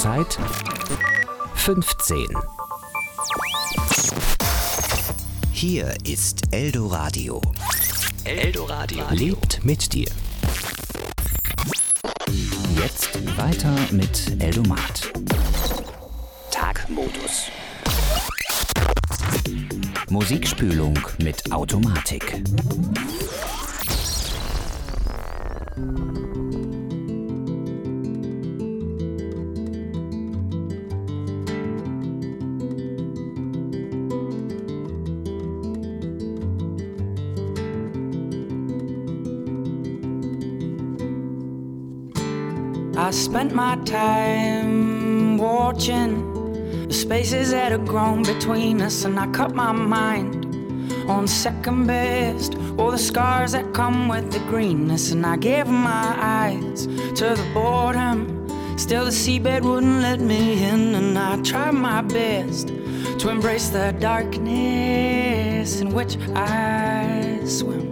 Uhrzeit 15. Hier ist Eldoradio. Eldoradio lebt mit dir. Jetzt weiter mit Eldomat. Tagmodus. Musikspülung mit Automatik. I spent my time watching the spaces that had grown between us, and I cut my mind on second best, all the scars that come with the greenness, and I gave my eyes to the boredom. Still the seabed wouldn't let me in, and I tried my best to embrace the darkness in which I swim.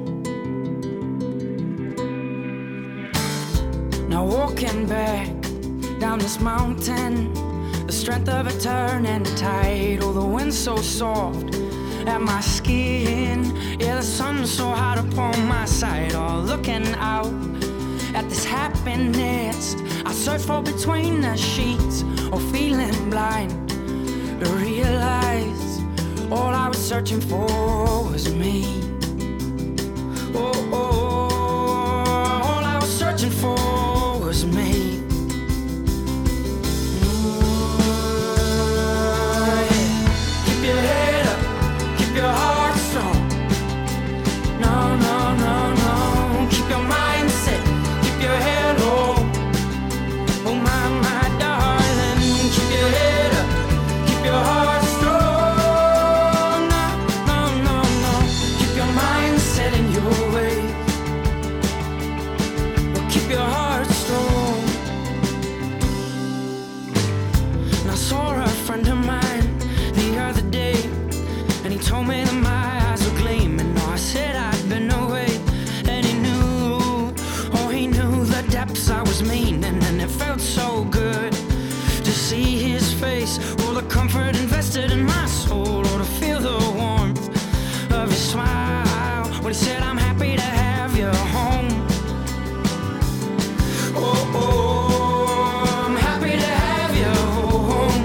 Now walking back down this mountain, the strength of a turning tide. Oh, the wind so soft at my skin, yeah, the sun so hot upon my side. Oh, looking out at this happiness I search for between the sheets, or feeling blind to realize all I was searching for was me. Oh, all I was searching for was me. Keep your head up, keep your heart strong. No, no, no, no. Keep your mind set, keep your head low. Oh my darling, keep your head up, keep your heart strong. No, no, no, no. Keep your mind set in your way. Well, keep your heart strong. And I saw a friend of mine the other day, and he told me that my eyes were gleaming. Oh, I said I'd been away, and he knew, oh, he knew the depths I was meaning, and it felt so good to see his face, all the comfort invested in my soul, or to feel the warmth of his smile when he said, I'm happy to have you home. Oh, I'm happy to have you home.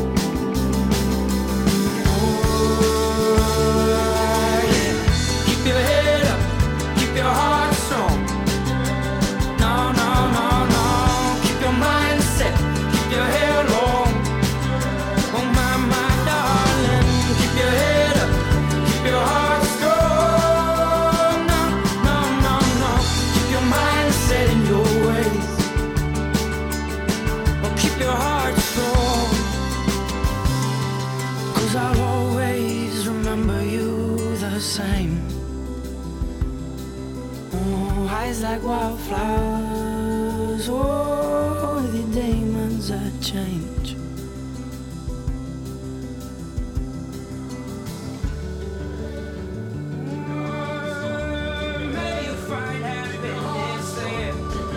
Keep your head up, keep your heart strong. No, no, no, no. Keep your mind set, keep your hair long. Oh my darling, keep your head up, keep your heart strong. No, no, no, no. Keep your mind set in your ways. Oh, keep your heart strong. 'Cause I'll always remember you the same. Oh, eyes like wildflowers, oh, with your demons that change. May you find happiness there.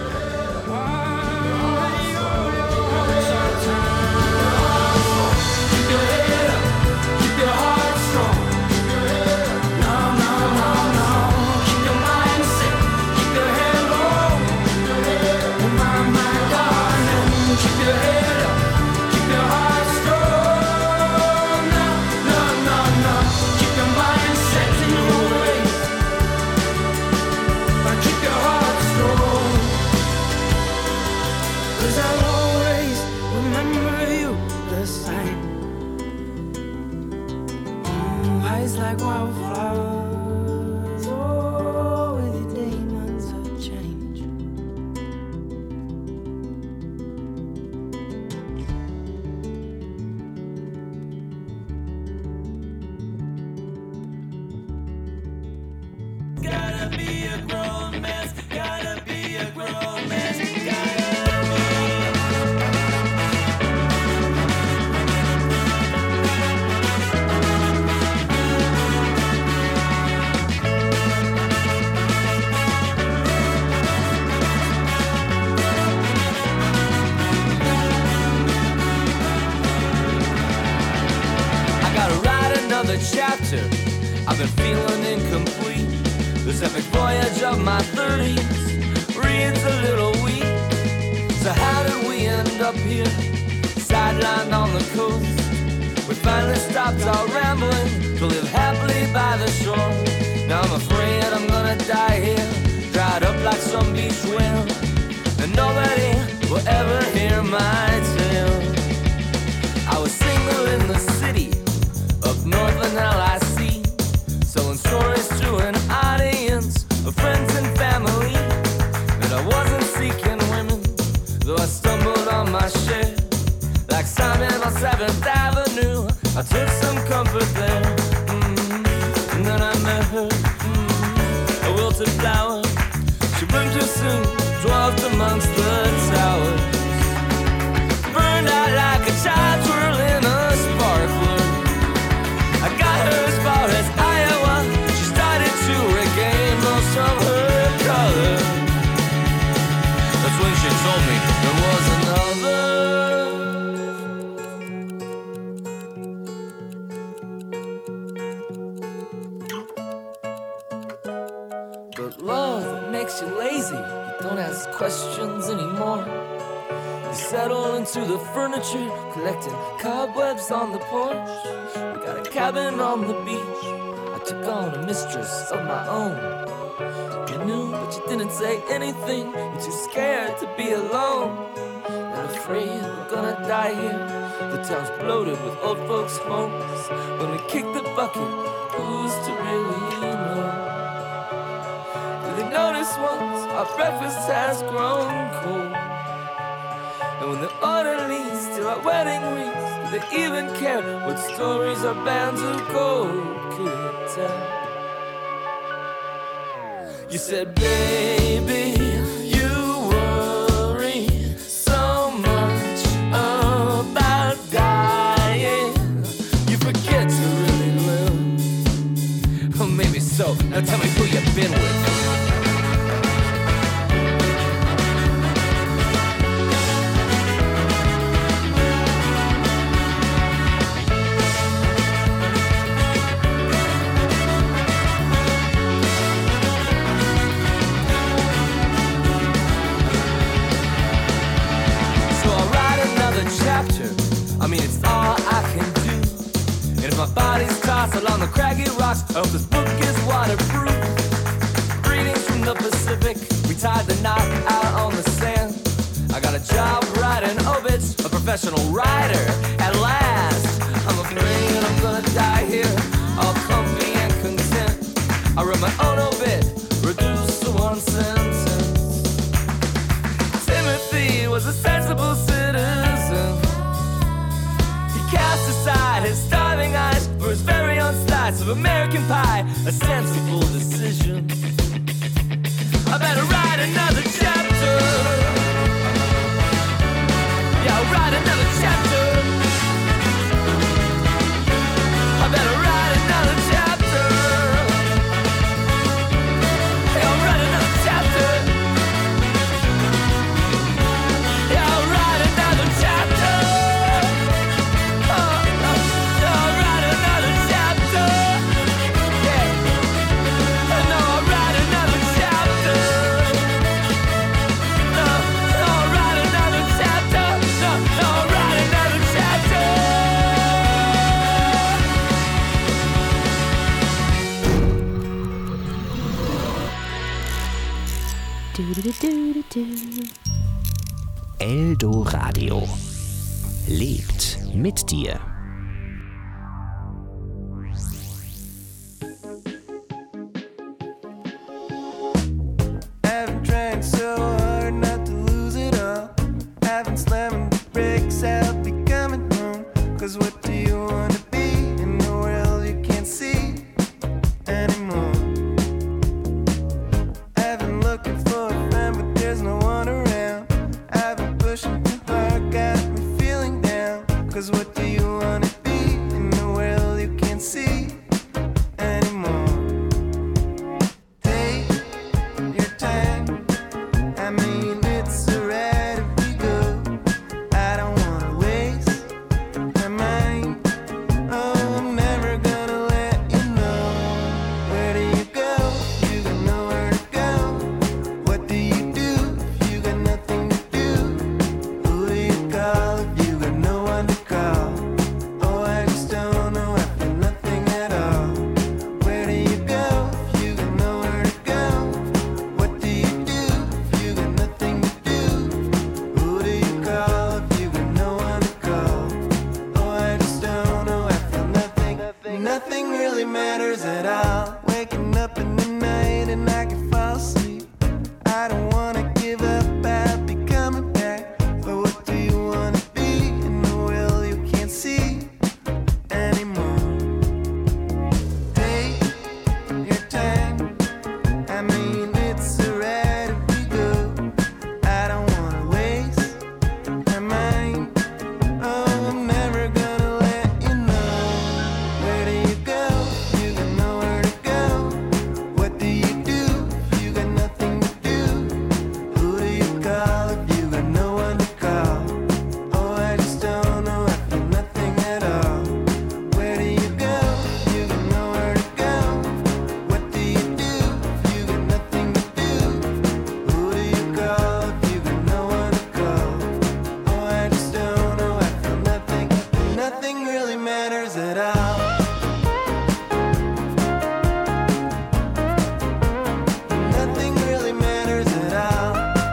Keep your head up, keep your heart strong. No, no, no, no. Keep your mind set, keep your head low. Oh my darling, keep your head up, keep your heart strong. No, no, no, no. Keep your mind set in your ways, but keep your heart strong. 'Cause I'll always remember you the same. Oh, eyes like wildflowers, oh, with your demons of change. Gotta be a grown man, gotta be a grown man, chapter. I've been feeling incomplete. This epic voyage of my 30s reads a little weak. So how did we end up here, sidelined on the coast? We finally stopped our rambling to live happily by the shore. Now I'm afraid I'm gonna die here, dried up like some beach whale, and nobody will ever hear my tale. I was single in the city of northern LIC, selling stories to an audience of friends and family. And I wasn't seeking women, though I stumbled on my share. Like Simon on 7th Avenue, I took some comfort there. And then I met her, a wilted flower. She bloomed too soon, dwarfed amongst the towers. Burned out like a child twirling a sparkler. I got her as far as Iowa. She started to regain most of her color. That's when she told me there was another. But love makes you lazy. You don't ask questions anymore. You settle into the furniture, collecting cobwebs on the porch. We got a cabin on the beach. I took on a mistress of my own. You knew, but you didn't say anything. You're too scared to be alone. Not afraid we're gonna die here. The town's bloated with old folks' homes. When we kick the bucket, who's to really know? Notice once our breakfast has grown cold, and when the orderlies steal our wedding rings, do they even care what stories our bands of gold could tell? You said, baby, you worry so much about dying, you forget to really live. Well, maybe so. Now tell me who you've been with. I mean, it's all I can do. And if my body's tossed along the craggy rocks, I hope this book is waterproof. Greetings from the Pacific. We tied the knot out on the sand. I got a job writing obits, a professional writer at last. I'm afraid I'm gonna die here, all comfy and content. I wrote my own obit, reduced to one sentence. Timothy was a sensible citizen. Cast aside his starving eyes for his very own slice of American pie. A sensible decision. I better write another chapter. Yeah, I'll write another chapter. I better write another chapter. Hey, I'll write another chapter. Yeah, I'll write another chapter. Eldoradio lebt mit dir. I've been trying so hard not to lose it all. I've been slamming the brakes out, becoming home. 'Cause what do you want to be in the world you can't see anymore? I've been looking for a friend, but there's no one around. I've been pushing too hard, got me feeling down. 'Cause what do you want matters at all. Waking up in the night and I can fall asleep. I don't wanna give up, I'll be coming back. But what do you wanna be in the world you can't see anymore? Take your time, I mean it's alright if we go. I don't wanna waste my mind. Oh, I'm never gonna let you know. Where do you go? You got nowhere to go. What do you do if you got nothing to do? Who do you call if you got no one to call? Oh, I just don't know, I feel nothing at all. Where do you go? You got nowhere to go. What do you do if you got nothing to do? Who do you call if you got no one to call? Oh, I just don't know, I feel nothing. Nothing really matters at all. Nothing really matters at all.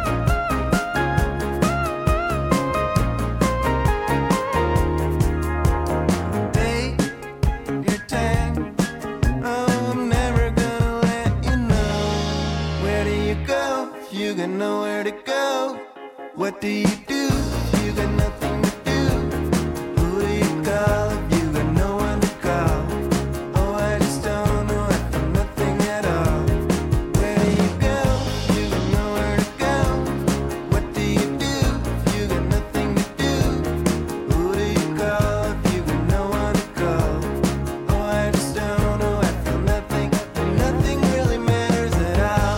Take your time. Oh, I'm never gonna let you know. Where do you go if you got nowhere to go? What do you do if you got nothing to do? Who do you call if you got no one to call? Oh, I just don't know, I feel nothing at all. Where do you go if you got nowhere to go? What do you do if you got nothing to do? Who do you call if you got no one to call? Oh, I just don't know, I feel nothing. Nothing really matters at all.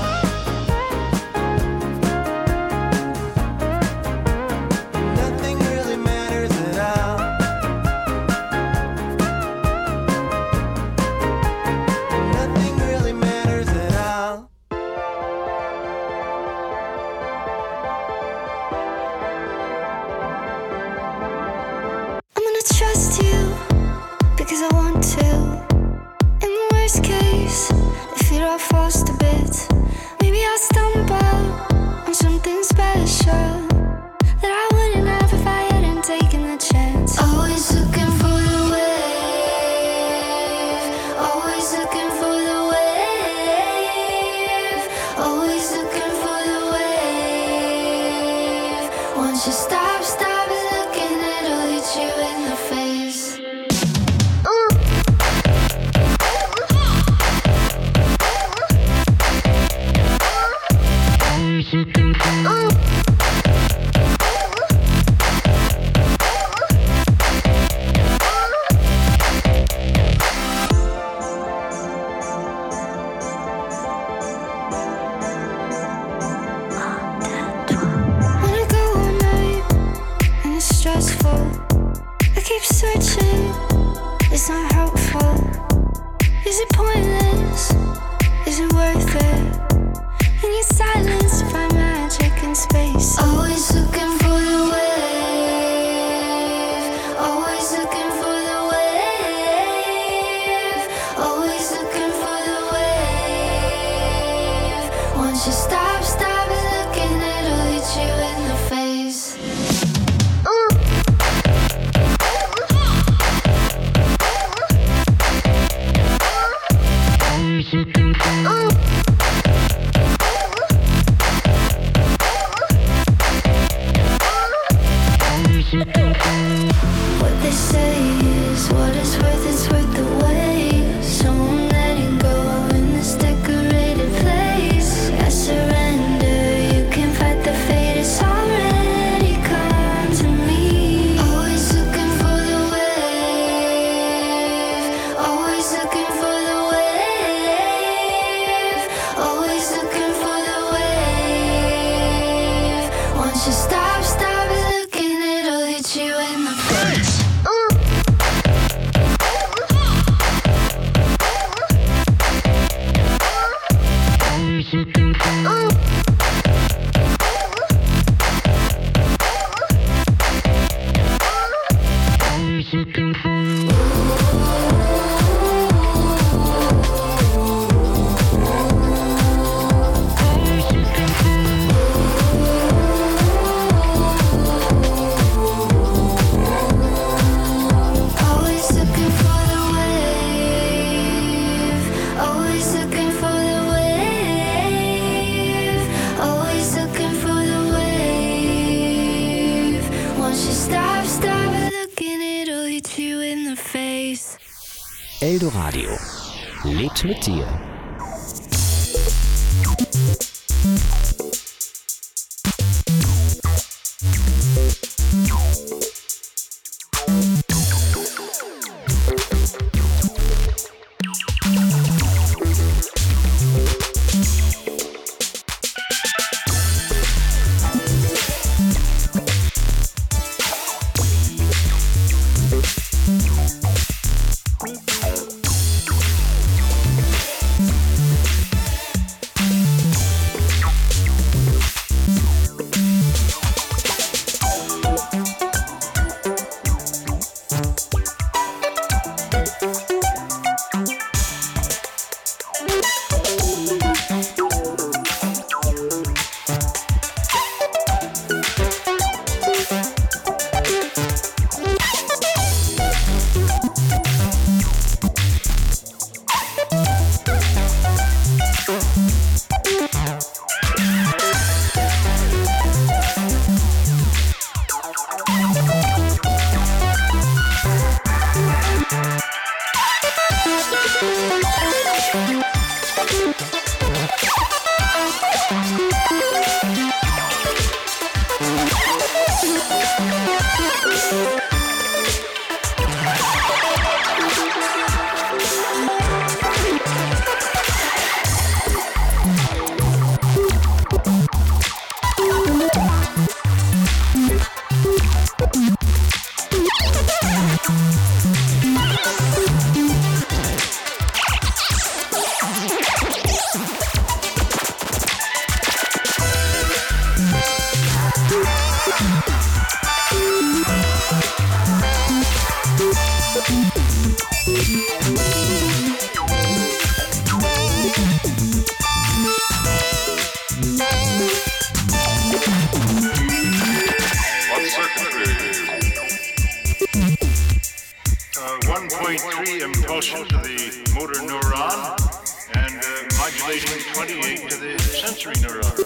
Nothing really matters at all. Nothing really matters at all. I'm gonna trust you because I want to. In the worst case, if it all falls to bits, maybe I'll stumble on something special that I wouldn't have if I hadn't taken the chance. Always looking for the wave, always looking for the wave, always looking for the wave. Once you stop looking, it'll hit you in the face. Wanna go all night and it's stressful. I keep searching, it's not helpful. Is it pointless? Is it worth it? In your silence, find magic in space. Always looking for the wave, always looking for the wave, always looking for the wave. Once you stop looking, it'll hit you in the face. What they say is what it's worth the wait. So I'm letting go in this decorated place. I surrender, you can fight the fate, it's already come to me. Always looking for the wave, always looking for the wave, Eldoradio. Lebt mit dir. Impulsion to the motor neuron and modulation 28 to the sensory neuron.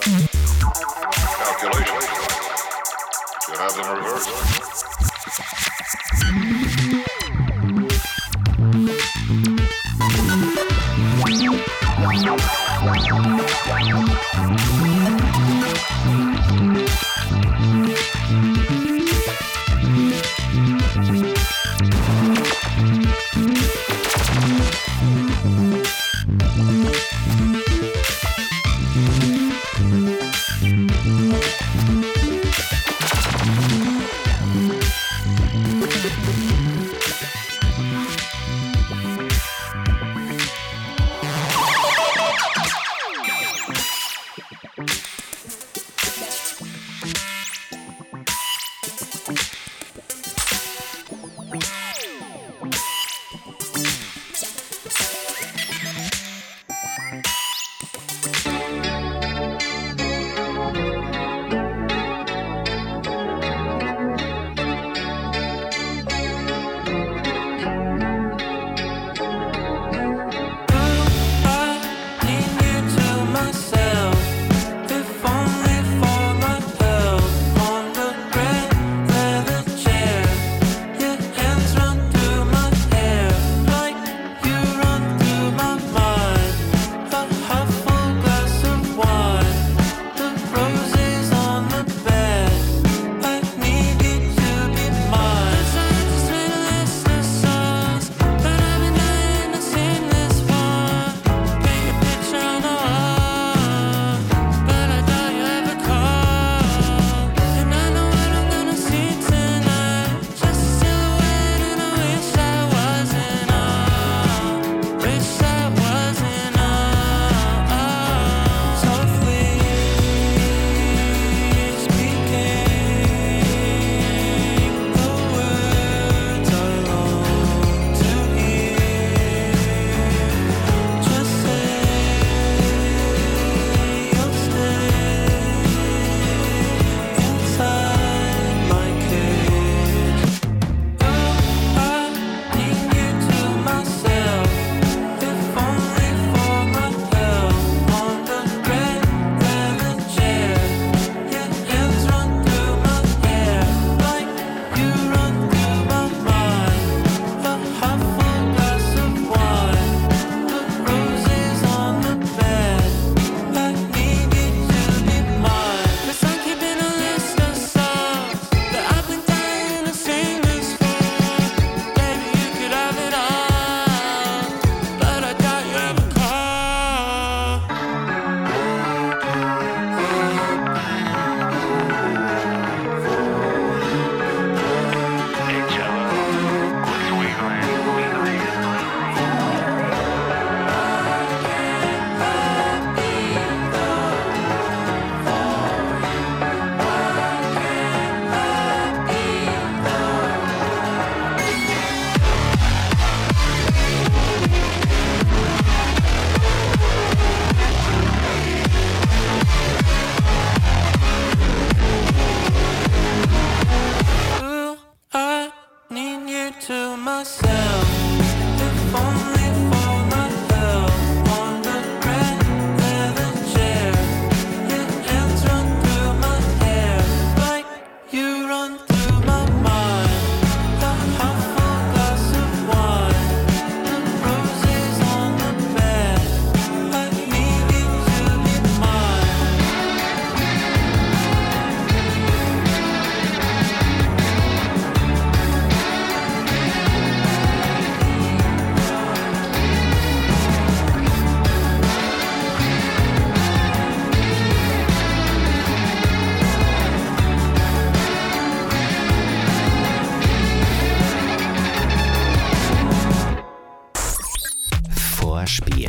Calculation. You have them reversed.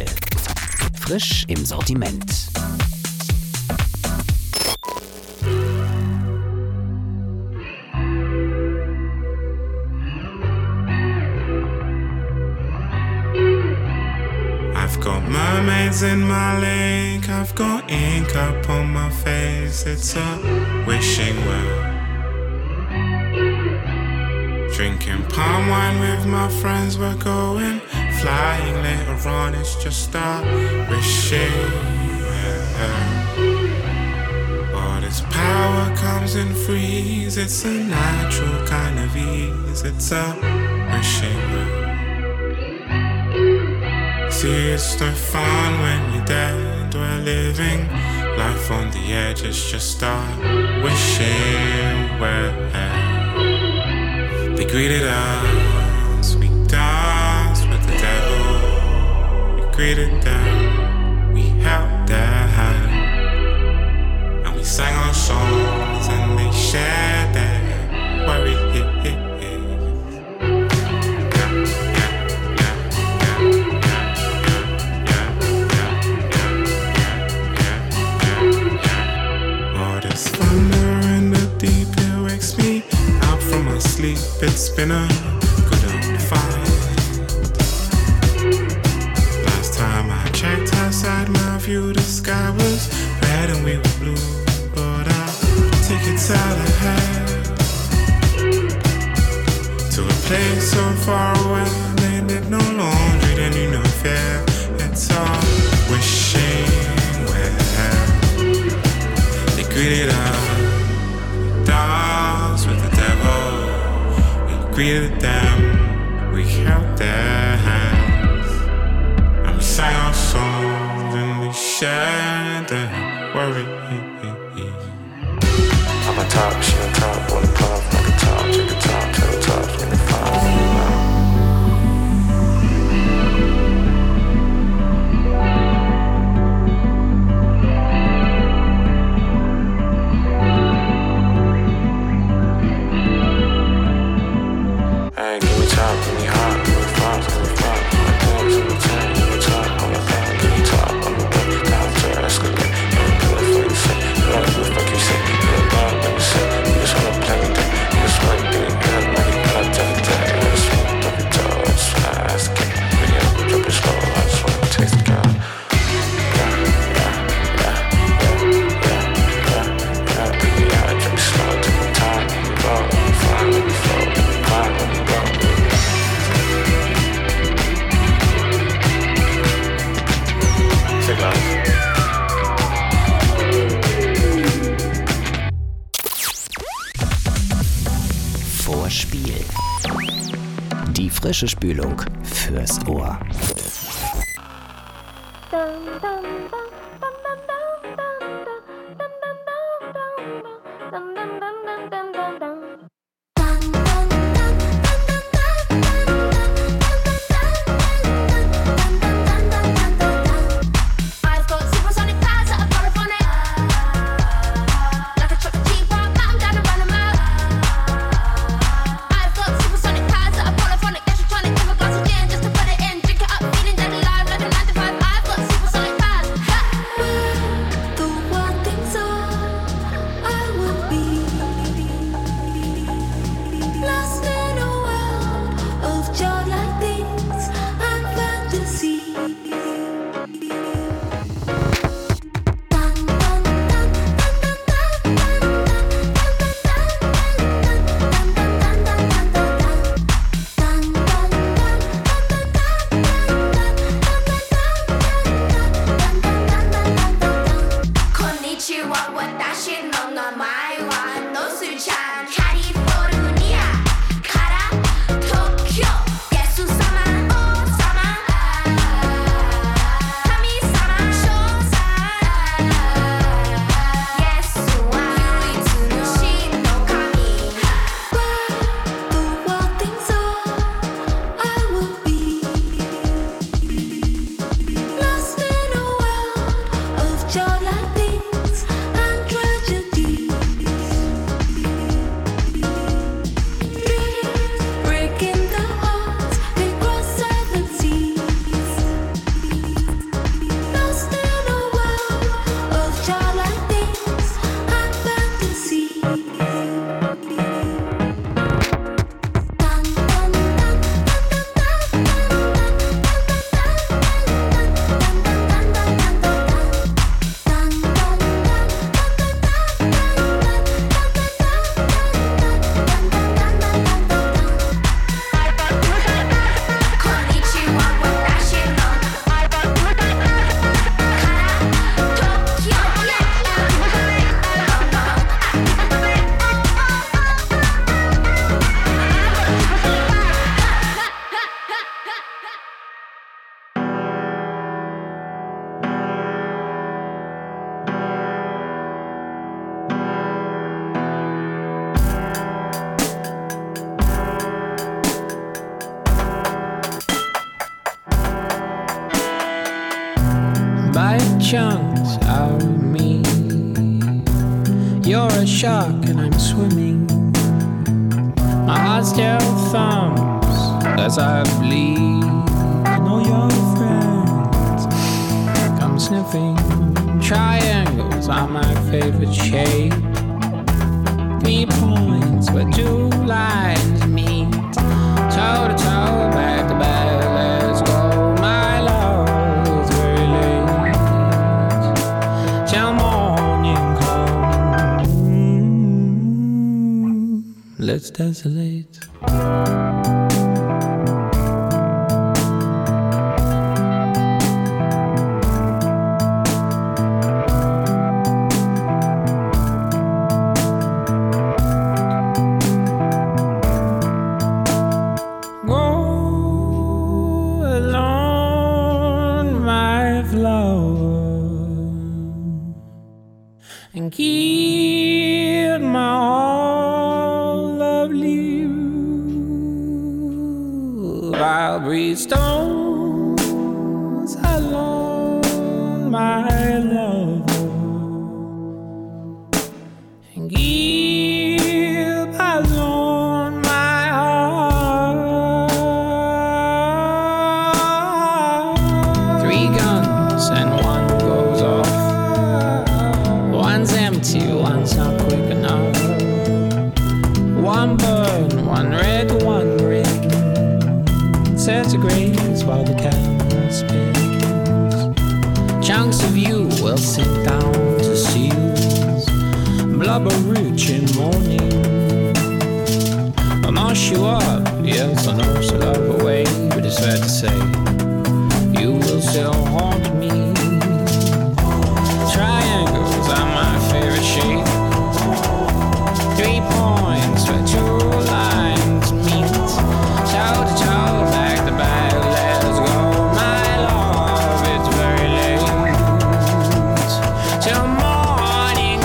Frisch im Sortiment. I've got mermaids in my lake, I've got ink up on my face, it's a wishing well. Drinking palm wine with my friends, we're going flying later on, it's just a wishing well. All this power comes in freeze, it's a natural kind of ease, it's a wishing well. See, it's no fun when you're dead, we're living life on the edge, it's just a wishing well. They greeted us, we danced with the devil. We greeted them, we held their hand, and we sang our songs and they shared their worry. All this thunder in the deep, it wakes me out from my sleep. It's been a good old fight. Last time I checked outside my view, the sky was red and we were blue. But I'll take it out ahead to a place so far away. They did no laundry, they knew no fear. It's all wishing well. They greeted us, danced with the devil. Greeted them, we held their hands, and we sang our songs and we shared their worry. I'm a top, she on top, on the puff, like a top, check a top, tell the top, in the fire. Vorspiel. Die frische Spülung fürs Ohr. bite chunks out of me. You're a shark and I'm swimming. My heart still thumps as I bleed. And all your friends come sniffing. Triangles are my favorite shape. 3 points where 2 lines meet. Toe to toe, back to back, let's go. My love is very late till morning comes. Let's desolate. And keep my all of you. I'll breathe stones alone, my lover, and keep alone my heart. 3 guns and 1 goes off. One's empty, one's not quick enough. 1 burn, 1 red, 1 green. Centigrades while the camera spins. Chunks of you will sink down to seals. Blubber rich in morning. I'll mash you up, yes, I know so love away. But it's fair to say, you will still haunt me. Triangles are my favorite shape. 3 points where 2 lines meet. Toe to toe, back to back, let's go. My love, it's very late till morning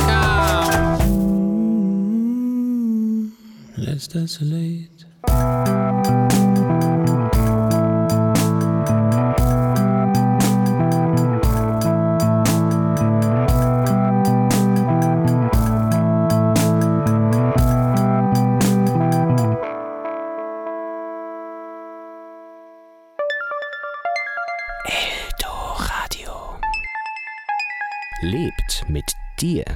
comes. Let's desolate. Lebt mit dir.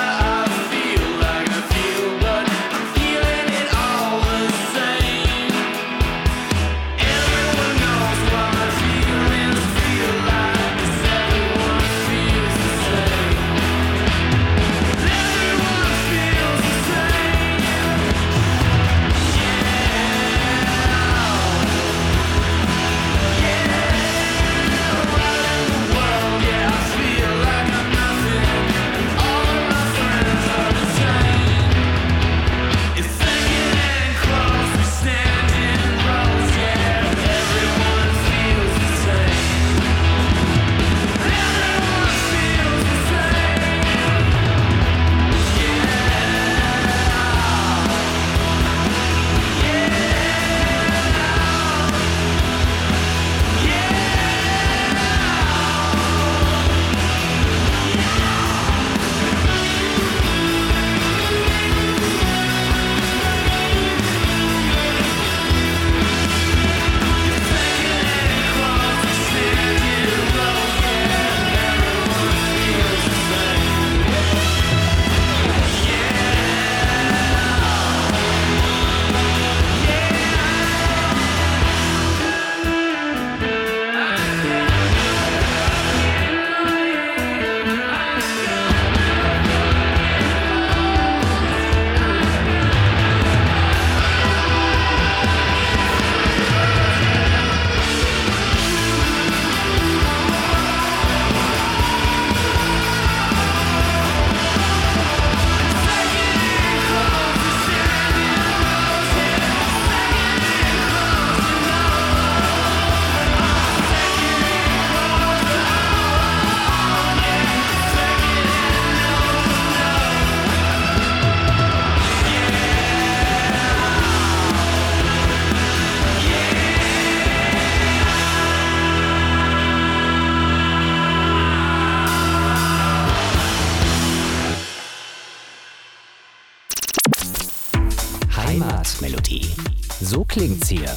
Feeling it all the same. Heimatmelodie. So klingt's hier.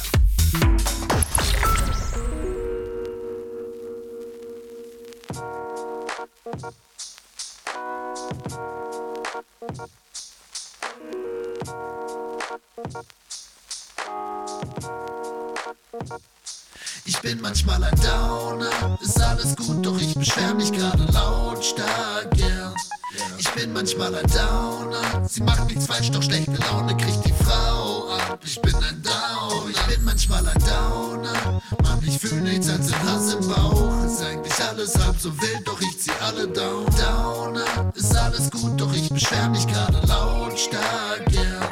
Ich bin manchmal ein Downer, ist alles gut, doch ich beschwer mich gerade lautstark, yeah. Ich bin manchmal ein Downer, sie macht nichts falsch, doch schlechte Laune kriegt die Frau ab. Ich bin ein Downer, ich bin manchmal ein Downer, Mann, ich fühl nichts als ein Hass im Bauch. Ist eigentlich alles halb so wild, doch ich zieh alle down. Downer, ist alles gut, doch ich beschwer mich gerade lautstark, yeah.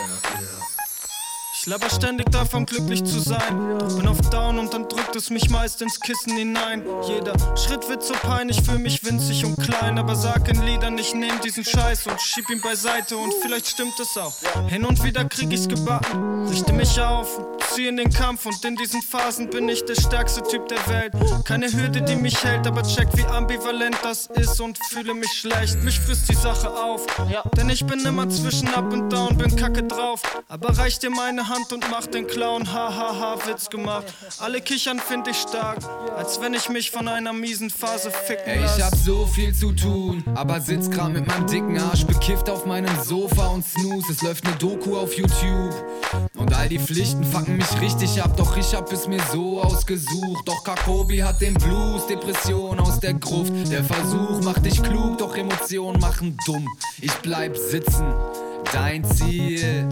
Ich laber ständig davon, glücklich zu sein. Doch bin oft down und dann drückt es mich meist ins Kissen hinein. Jeder Schritt wird so peinlich, fühl mich winzig und klein. Aber sag in Liedern, ich nehm diesen Scheiß und schieb ihn beiseite. Und vielleicht stimmt es auch. Hin und wieder krieg ich's gebacken. Richte mich auf und zieh in den Kampf. Und in diesen Phasen bin ich der stärkste Typ der Welt. Keine Hürde, die mich hält, aber check, wie ambivalent das ist. Und fühle mich schlecht, mich frisst die Sache auf. Denn ich bin immer zwischen up und down, bin kacke drauf. Aber reich dir meine Hand und mach den Clown, hahaha, Witz gemacht. Alle kichern, find ich stark, als wenn ich mich von einer miesen Phase ficken lass. Ich hab so viel zu tun, aber sitz grad mit meinem dicken Arsch bekifft auf meinem Sofa und snooze. Es läuft ne Doku auf YouTube und all die Pflichten fucken mich richtig ab. Doch ich hab es mir so ausgesucht. Doch Kakobi hat den Blues, Depression aus der Gruft. Der Versuch macht dich klug, doch Emotionen machen dumm. Ich bleib sitzen. Dein Ziel,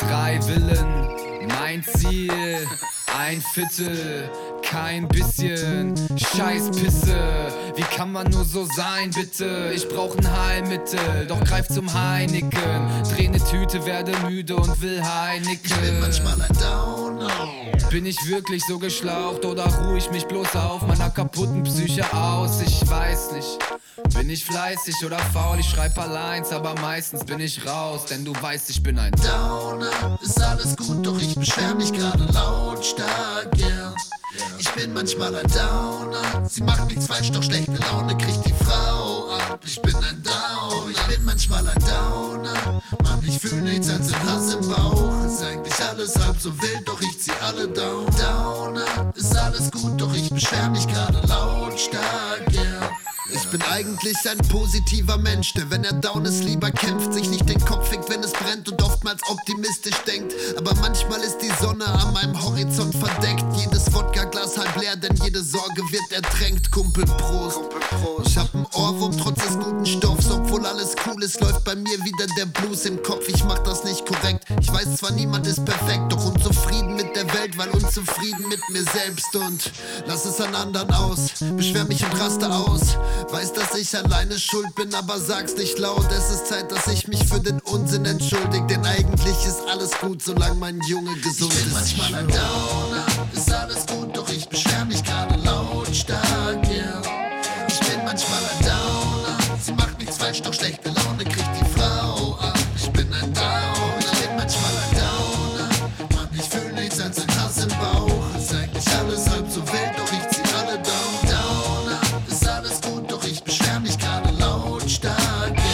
3 Villen, mein Ziel, ein Viertel, kein bisschen, Scheißpisse, wie kann man nur so sein, bitte, ich brauch ein Heilmittel, doch greif zum Heineken, dreh ne Tüte, werde müde und will Heineken. Ich bin manchmal ein Downer. Bin ich wirklich so geschlaucht oder ruh ich mich bloß auf meiner kaputten Psyche aus, ich weiß nicht. Bin ich fleißig oder faul? Ich schreib paar Lines, aber meistens bin ich raus, denn du weißt, ich bin ein Downer. Ist alles gut, doch ich beschwer mich gerade lautstark, yeah. Ich bin manchmal ein Downer. Sie macht nichts falsch, doch schlechte Laune kriegt die Frau ab. Ich bin ein Downer. Ich bin manchmal ein Downer. Mann, ich fühl nichts als ein Hass im Bauch. Ist eigentlich alles halb so wild, doch ich zieh alle down. Downer. Ist alles gut, doch ich beschwer mich gerade lautstark, yeah. Ich bin eigentlich ein positiver Mensch, der, wenn er down ist, lieber kämpft, sich nicht den Kopf fickt, wenn es brennt und oftmals optimistisch denkt. Aber manchmal ist die Sonne an meinem Horizont verdeckt. Jedes Wodka-Glas halb leer, denn jede Sorge wird ertränkt. Kumpel, Prost. Ich hab einen Ohrwurm trotz des guten Stoffs. Obwohl alles cool ist, läuft bei mir wieder der Blues im Kopf. Ich mach das nicht korrekt. Ich weiß zwar, niemand ist perfekt, doch unzufrieden mit der Welt, weil unzufrieden mit mir selbst. Und lass es an anderen aus, beschwer mich und raste aus. Weiß, dass ich alleine schuld bin, aber sag's nicht laut. Es ist Zeit, dass ich mich für den Unsinn entschuldige, denn eigentlich ist alles gut, solange mein Junge gesund ist. Ich bin manchmal ein Downer, ist alles gut, doch ich beschwer mich gerade lautstark, yeah. Ich bin manchmal ein Downer, sie macht nichts falsch, doch schlechte Laune kriegt die Frau ab. Ich bin ein Downer, ich bin manchmal ein Downer. Mann, ich fühl nichts als ein Hass im Bauch. Ist eigentlich alles halb so wild, doch ich zieh alle down. Downer, ist alles gut, doch ich beschwer mich gerade lautstark, yeah.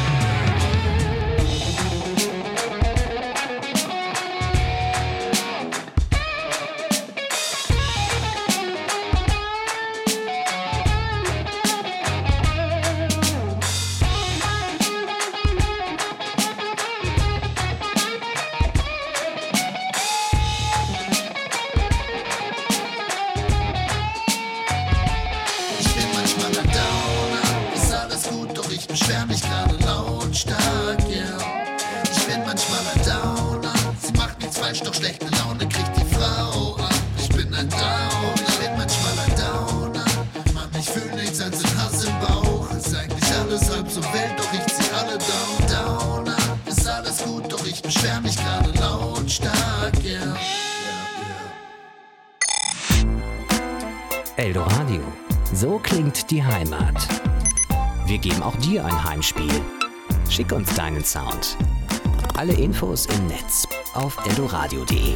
Beschwer mich gerade lautstark, yeah. Ich bin manchmal ein Downer. Sie macht nichts falsch, doch schlechte Laune kriegt die Frau ab. Ich bin ein Downer. Ich bin manchmal ein Downer. Mann, ich fühl nichts als ein Hass im Bauch. Ist eigentlich alles halb so wild, doch ich zieh alle down. Downer. Ist alles gut, doch ich beschwer mich gerade lautstark, yeah. Eldoradio. So klingt die Heimat. Wir geben auch dir ein Heimspiel. Schick uns deinen Sound. Alle Infos im Netz auf eldoradio.de.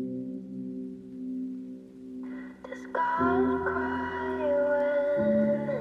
Does God cry when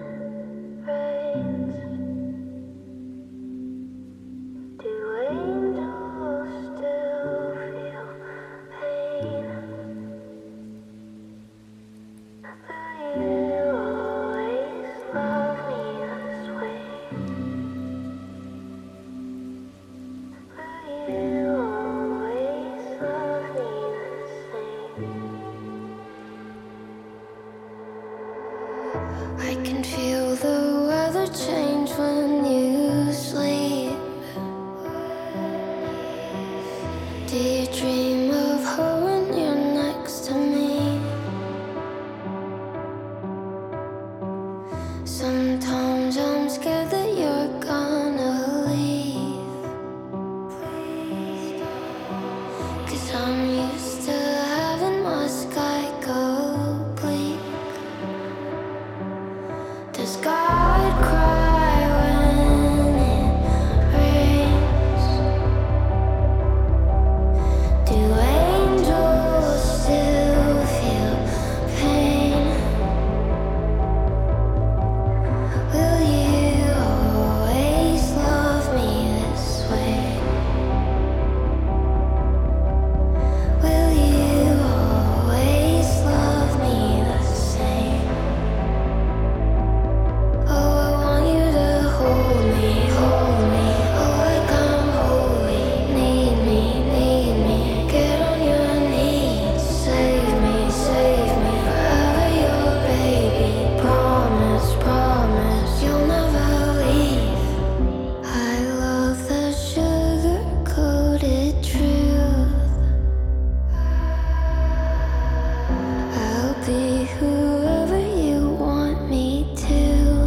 I can feel the weather change when you sleep. Do you dream of her when you're next to me? Sometimes I'm scared that you're gonna leave, 'cause I'm used to having my sky go bleak. Does God cry when it rains? Do angels still feel pain? Will you always love me this way? Will you always love me the same? Oh, I want you to hold me, hold me. Oh, like I'm holy. Need me. Get on your knees. Save me. Forever your baby. Promise, you'll never leave. I love the sugar-coated truth. I'll be whoever you want me to.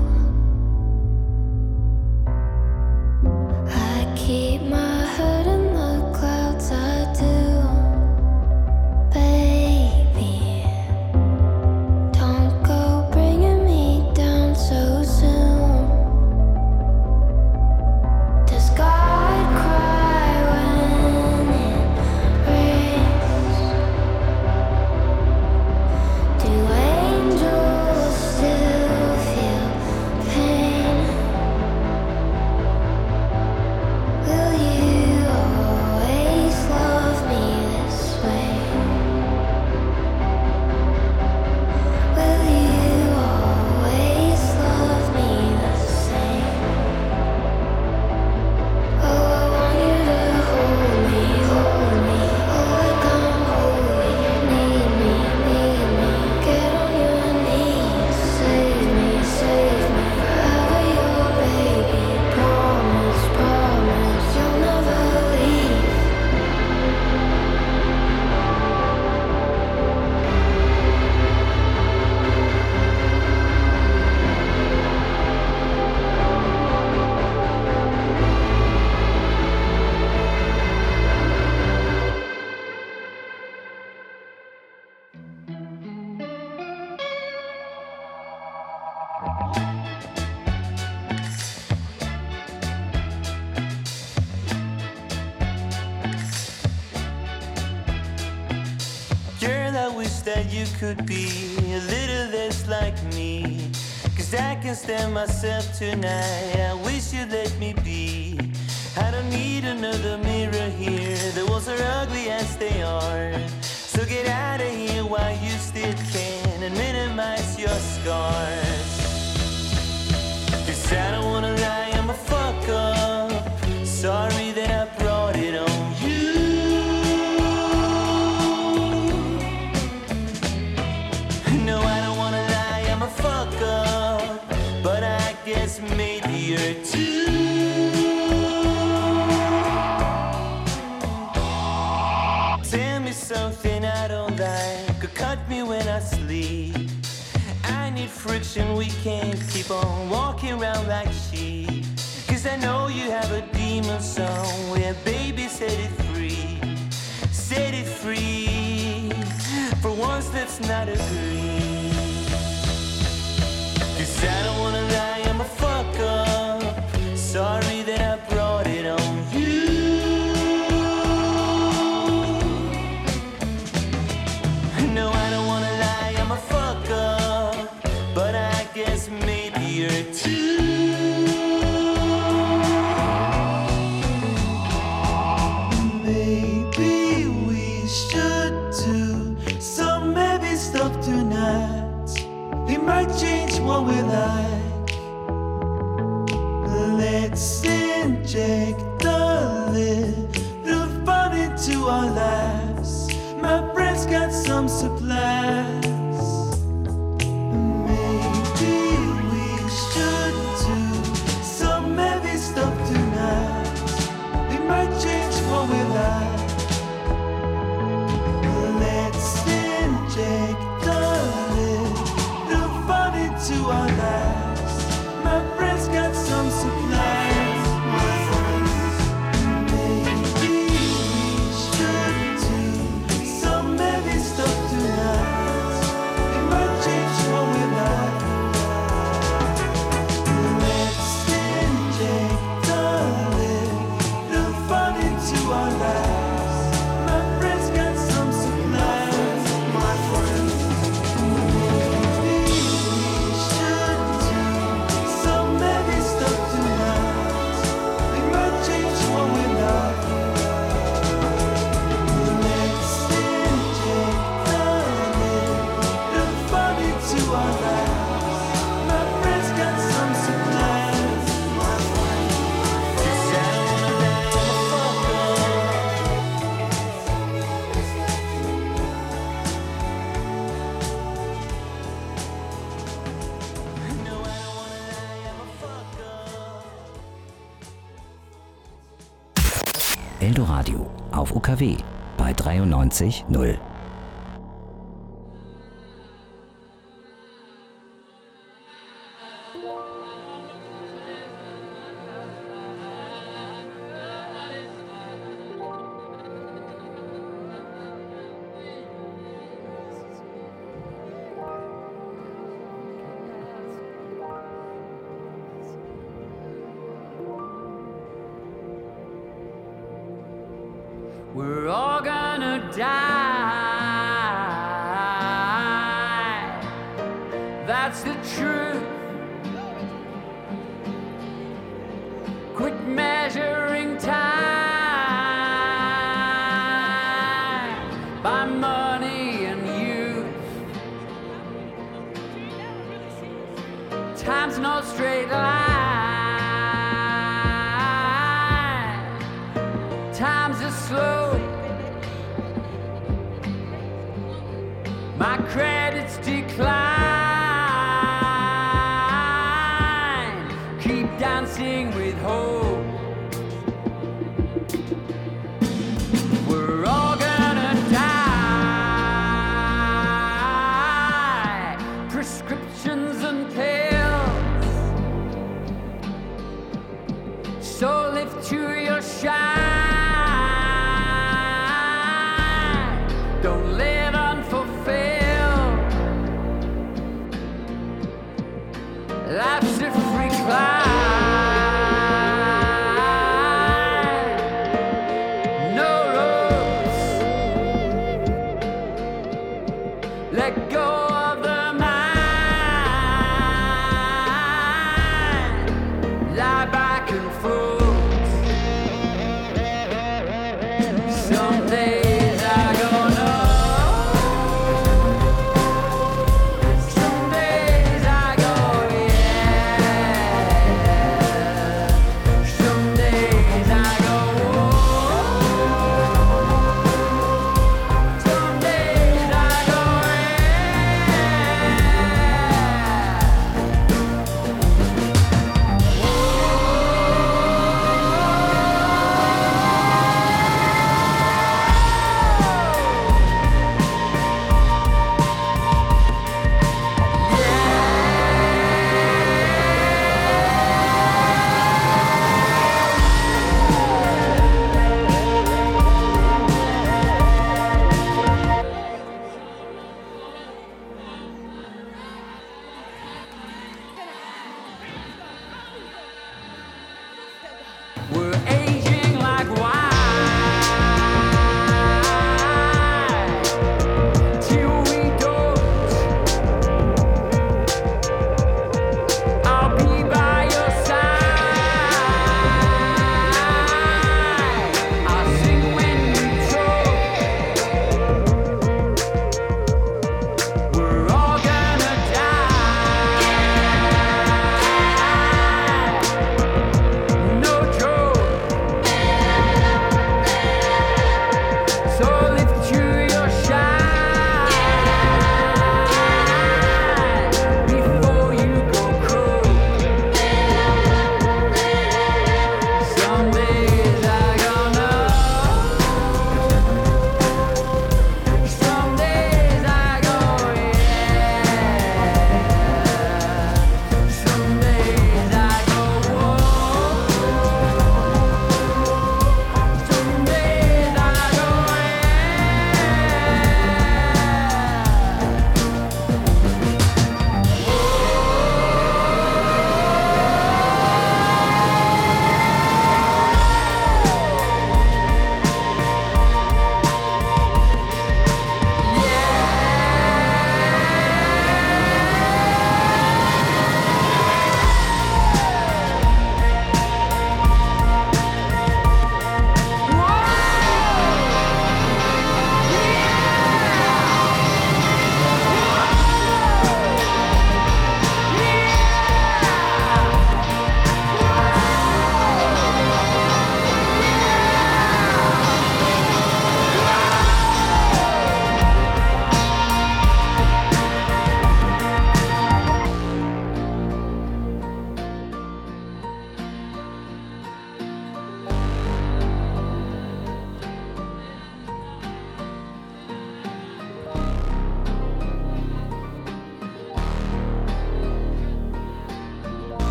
I keep my head in the clouds, I do. Baby, don't go bringing me down so soon. Does God cry when it rains? Do angels still feel pain? Will you always love me this way? Will you always love me the same? Oh, I want you to hold me. Oh, like I'm holy. Need me. Get on your knees. Save me. Forever your baby. Promise, you'll never leave. Girl, I wish that you could be a little less like me, 'cause I can't stand myself tonight. I wish you'd let me be. I don't need another mirror here. The walls are ugly as they are. So get out of here while you still can and minimize your scars. 'Cause I don't wanna lie, I'm a fuck up. Sorry that I brought it on you. No, I don't wanna lie, I'm a fuck up, but I guess maybe you're too. Tell me something I don't like, or cut me when I sleep. I need friction, we can't keep on walking around like sheep. 'Cause I know you have a demon somewhere, baby, set it free. Set it free. For once, let's not agree. 'Cause I don't wanna lie, I'm a fuck up. Sorry that I brought it on you. No, I don't wanna lie, I'm a fuck up, but I guess maybe you're too. Maybe we should do some maybe stuff tonight. It might change what we like. Let's inject a little fun into our lives. My friend's got some supplies. Maybe Eldoradio auf UKW bei 93.0. We're all gonna die. That's the truth. Quit measuring time by money and youth. Time's no straight line. Time's a slow. My credits decline. Keep dancing with hope. We're all gonna die. Prescriptions and pills. So live to your shine. Don't live unfulfilled. Life's a free climb. No rules. Let go of the mind. Lie back and forth. Someday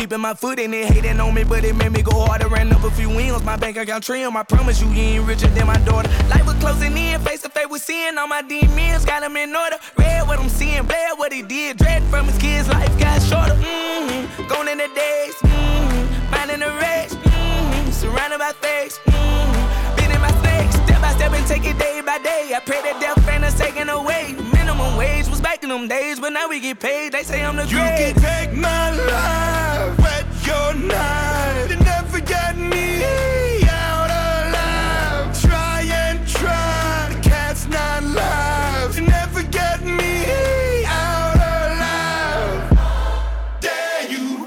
keeping my foot in it. Hating on me, but it made me go harder. Ran up a few wins, my bank account trim. I promise you, you ain't richer than my daughter. Life was closing in, face to face with sin. All my demons got them in order. Read what I'm seeing, bled what he did. Dread from his kids, life got shorter. Gone in the days, minding the race. Surrounded by fakes, been in my snakes. Step by step and take it day by day. I pray that death ain't us taken away. Minimum wage was back in them days, but now we get paid. They say I'm the great. You can take my life, wet your knife, and never get me out alive. Try and try, the cat's not live. You never get me out alive. Dare you,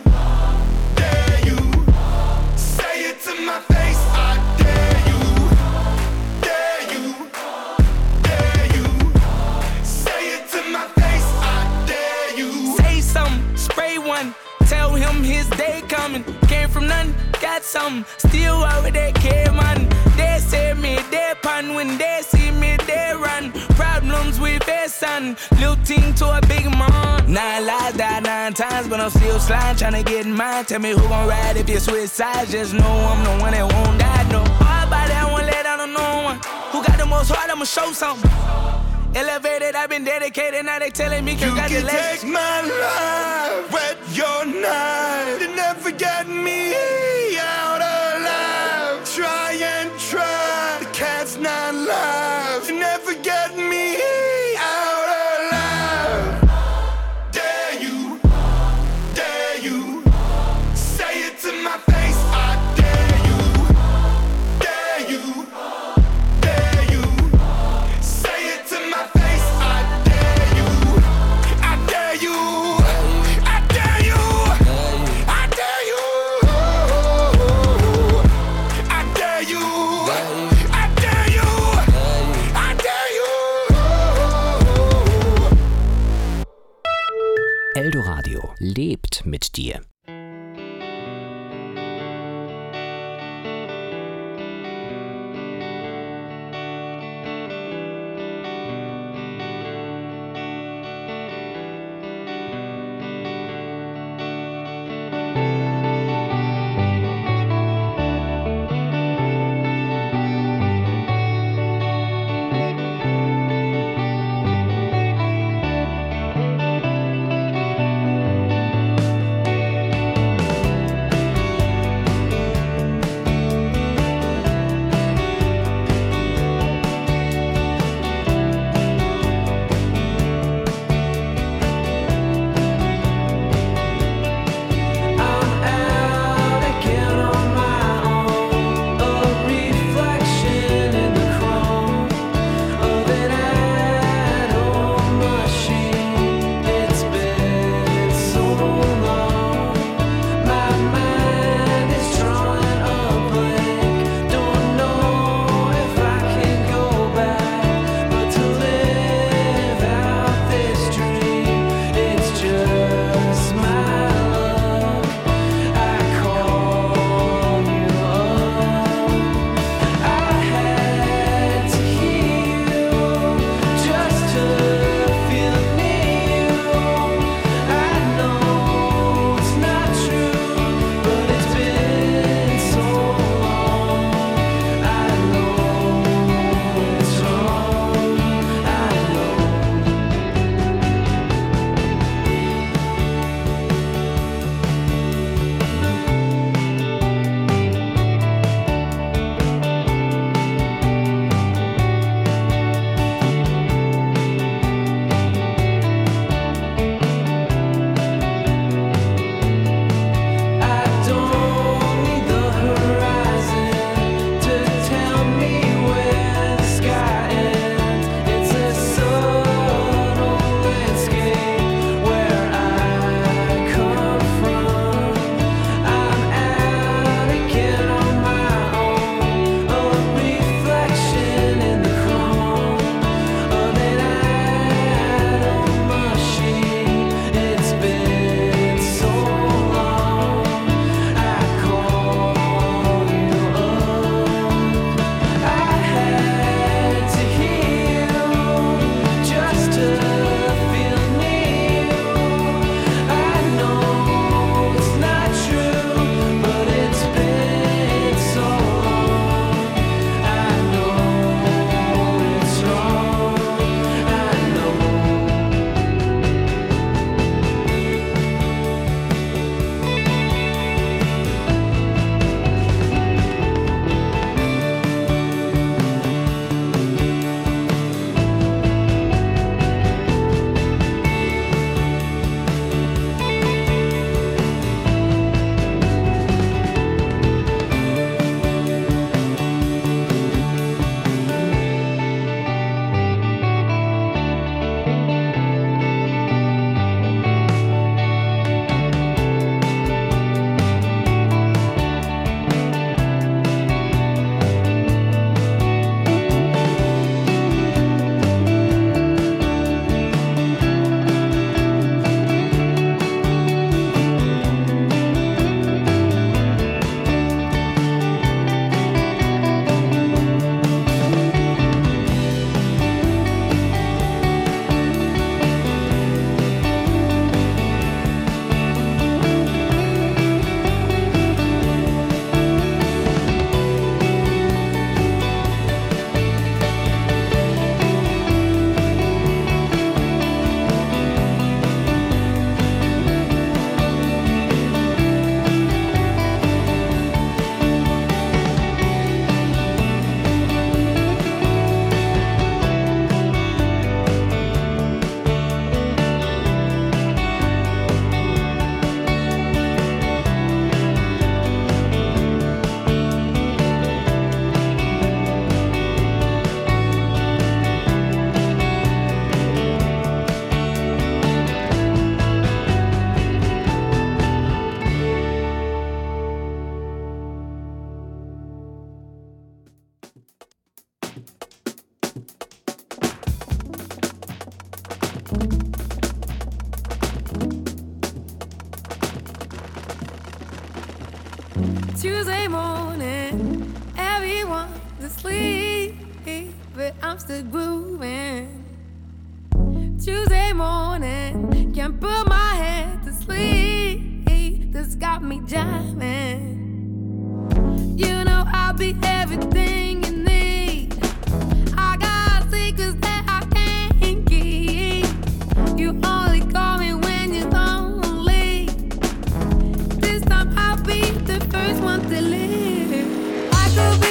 say it to my face. I dare you, say it to my face. I dare you. Say something, spray one. Tell him his day coming. Came from nothing, got something. Still over there, care man. They say me, they pun. When they see me, they run. Problems with their son. Little team to a big man. 9 lives, died 9 times, but I'm still sliding, trying to get mine. Tell me who gon' ride if you switch sides. Just know I'm the one that won't die. No, all about that, I won't let down on no one. Who got the most heart, I'ma show something. Elevated, I've been dedicated, now they telling me congratulations. You can take my life, wet your knife, you never get me out alive. Try and try, the cat's not live. You never get me out alive. Dare you, say it to my face. I dare you, say it to my face. I dare you, I dare you, I dare you, I dare you, I dare you, I dare you, I dare you. Eldoradio lebt mit dir. Tuesday morning, everyone's asleep, but I'm still grooving. Tuesday morning, can't put my head to sleep, this got me jamming. You know I'll be everything you need. I got secrets that I can't keep. You only call me when you're lonely. This time I'll be the first one to leave. I could